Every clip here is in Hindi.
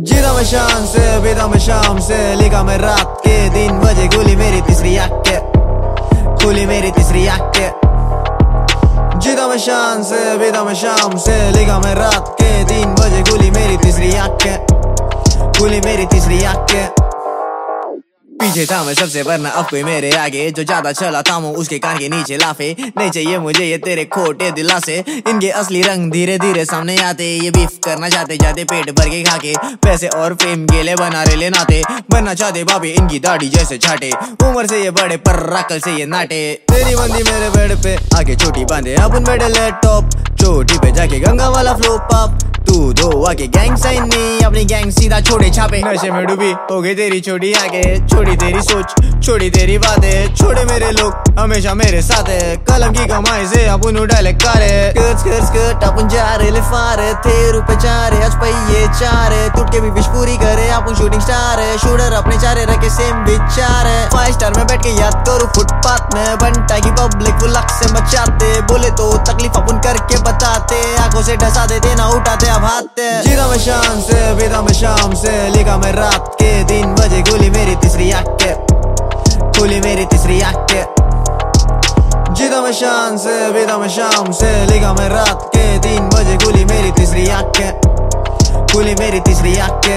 जीता मैं शान से, बीता मैं शाम से, लिखा मैं रात के 3 बजे, खुली मेरी तीसरी आंखें, खुली मेरी तीसरी आंखें। जीता मैं शान से, बीता मैं शाम से, लिखा मैं रात के 3 बजे, खुली मेरी तीसरी आंखें, खुली मेरी तीसरी आंखें। पीछे था मैं सबसे वरना अब कोई मेरे आगे, जो ज्यादा चला था मैं उसके कान के नीचे लाफे। नहीं चाहिए मुझे ये तेरे खोटे दिलासे, इनके असली रंग धीरे धीरे सामने आते। ये बीफ करना चाहते जाते पेट भर के खाके, पैसे और फेम के लिए बना रहे नाते। बनना चाहते बाबी इनकी दाढ़ी जैसे छाटे, उम्र से ये बड़े पर अकल से ये नाटे। तेरी बंदी मेरे बेड पे आके चोटी बांधे, अपन बैठे लैपटॉप चोटी पे जाके गंगा वाला फ्लो पॉप। तू दो आके गैंग साइन नहीं, अपनी गैंग सीधा छोड़े छापे। नशे में डूबी हो गई तेरी छोटी आगे, छोड़ी तेरी सोच छोड़ी तेरी बातें, छोड़े मेरे लोग हमेशा मेरे साथ है। कलम की कमाई से अपन उड़ाले कारे, स्कर्ट स्कर्ट स्कर्ट अपन जा रहे लिफारे। थे रुपए चारे आज पहिए चारे, टूट के भी विश पूरी करे अपन शूटिंग स्टार है। शूटर अपने चारे रखे सेम विचार है। 5 स्टार में बैठ के याद करूँ फुटपाथ में, बनता की पब्लिक वो लक से मचाते। बोले तो तकलीफ अपन करके बताते, आंखों से डसा देते ना उठाते अब हाथ। जीता मैं शान से, बीता मैं शाम से, लिखा मैं रात के 3 बजे, खुली मेरी तीसरी आंखें, खुली मेरी तीसरी आंखें। जीता मैं शान से, बीता मैं शाम से, लिखा मैं रात के 3 बजे, खुली मेरी तीसरी आंखें, खुली मेरी तीसरी आंखें।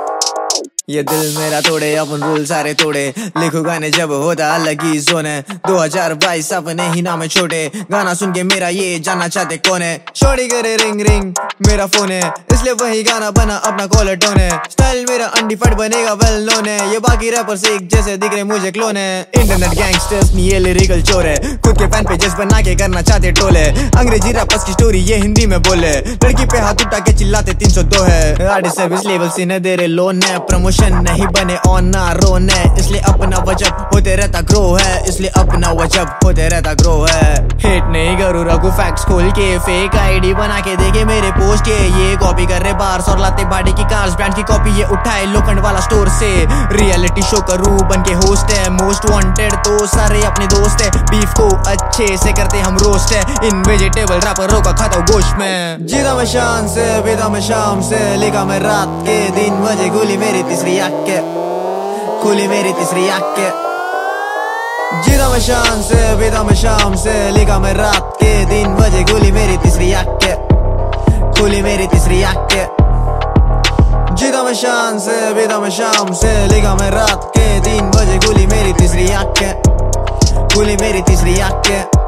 ये दिल मेरा तोड़े अपन रूल सारे तोड़े, लिखो गाने जब होता अलग ही जोन है। 2022 अपने ही नाम है छोटे, गाना सुन के मेरा ये जानना चाहते कौन है। शॉर्टी करे रिंग रिंग मेरा फोन है, इसलिए वही गाना बना अपना कॉलर टोन है। स्टाइल मेरा अनडिफाइड बनेगा वेल नोन है, ये बाकी रैपर से एक जैसे दिख रहे मुझे क्लोन है। इंटरनेट गैंगस्टर्स नहीं ये लिरिकल चोर है, खुद के फैन पेजेस बना के करना चाहते टोल है। अंग्रेजी रैपर्स की स्टोरी ये हिंदी में बोले, लड़की पे हाथ उठा के चिल्लाते 302 है। आर्टिस्ट सर्विस लेवल से न दे रहे लोन है, प्रमोशन नहीं बने ऑन ना रोन है, इसलिए अपना वजब होते रहता ग्रो है, इसलिए अपना वजब होते रहता ग्रो है। हेट नहीं करूँ रघु फैक्ट्स खोल के, फेक आईडी बना के देखे मेरे पोस्ट के। ये कॉपी कर रहे बार्स और लाते बाड़ी की कार्स, ब्रांड की कॉपी ये उठाए लोखंड वाला स्टोर से। रियलिटी शो करूँ बन के होस्ट है, मोस्ट वांटेड तो सारे अपने दोस्त है। बीफ को अच्छे से करते हम रोस्ट है, इन वेजिटेबल रैपरों का खाता हूँ गोश्त में। जीता मैं शान से, बीता मैं शाम से, लिखा मैं रात के 3 बजे, खुली मेरी तीसरी आंखें, खुली मेरी तीसरी आंखें। जीता मैं शान से, बीता मैं शाम से, लिखा मैं रात के 3 बजे, खुली मेरी तीसरी आंखें, खुली मेरी तीसरी आंखें। जीता मैं शान से, बीता मैं शाम से, लिखा मैं रात के 3 बजे, खुली मेरी तीसरी आंखें, खुली मेरी तीसरी आंखें।